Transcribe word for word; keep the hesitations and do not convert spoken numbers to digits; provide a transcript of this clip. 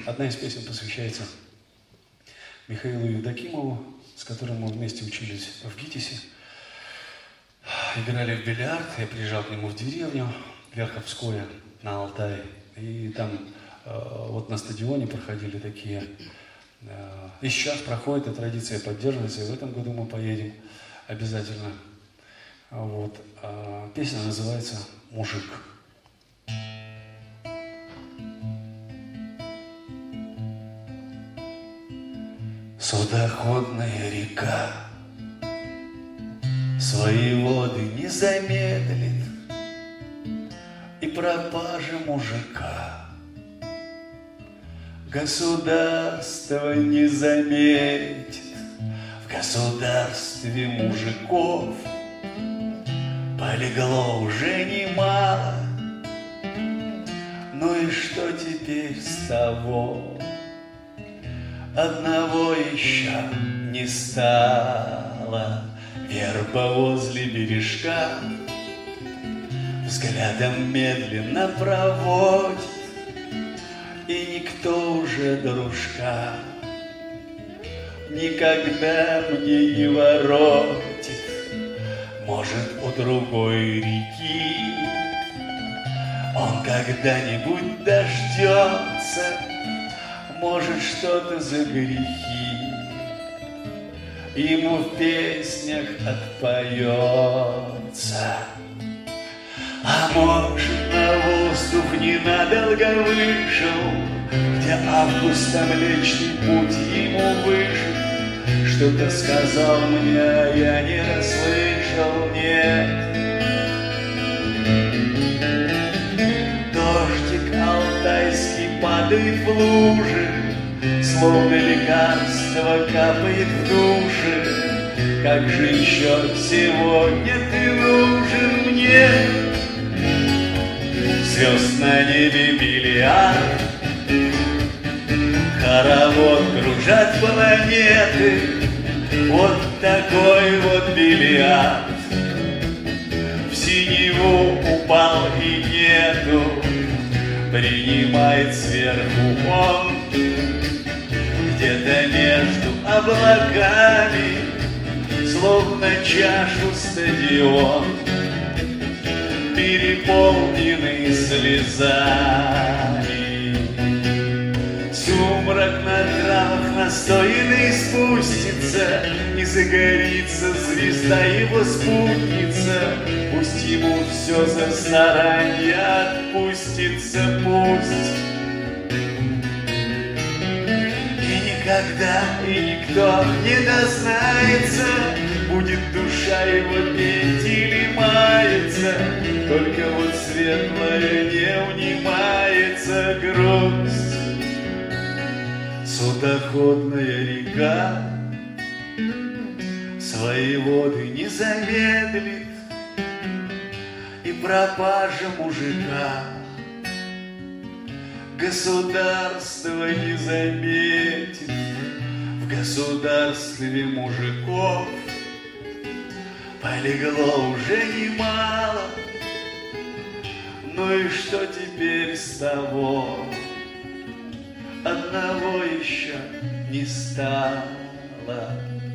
Одна из песен посвящается Михаилу Евдокимову, с которым мы вместе учились в ГИТИСе. Играли в бильярд, я приезжал к нему в деревню, Верховское, на Алтае. И там э, вот на стадионе проходили такие... Э, и сейчас проходит, и традиция поддерживается, и в этом году мы поедем обязательно. Вот. А песня называется «Мужик». Судоходная река свои воды не замедлит, и пропажа мужика государство не заметит. В государстве мужиков полегло уже немало. Ну и что теперь с того? Одного еще не стало. Верба возле бережка взглядом медленно проводит, и никто уже дружка никогда мне не воротит. Может, у другой реки он когда-нибудь дождется, может, что-то за грехи ему в песнях отпоется. А может, на воздух ненадолго вышел, где августа Млечный Путь ему вышел. Что-то сказал мне, а я не расслышал, нет. Дождик алтайский падает в лужи, словно лекарство капает в души. Как же еще сегодня ты нужен мне? Звезд на небе миллиард, хоровод кружат планеты. Вот такой вот бильярд в синеву упал и нету. Принимает сверху он где-то между облаками, словно чашу стадион, переполненный слезами. Сумрак на травах настоянный спустится, и загорится звезда его спутница. Пусть ему все за заранее отпустится, пусть. И никогда и никто не дознается, будет душа его петь или мается. Только вот светлая не унимается грусть. Судоходная река свои воды не замедлит, и пропажа мужика государство не заметит. В государстве мужиков полегло уже немало. Ну и что теперь с того? Одного еще не стало.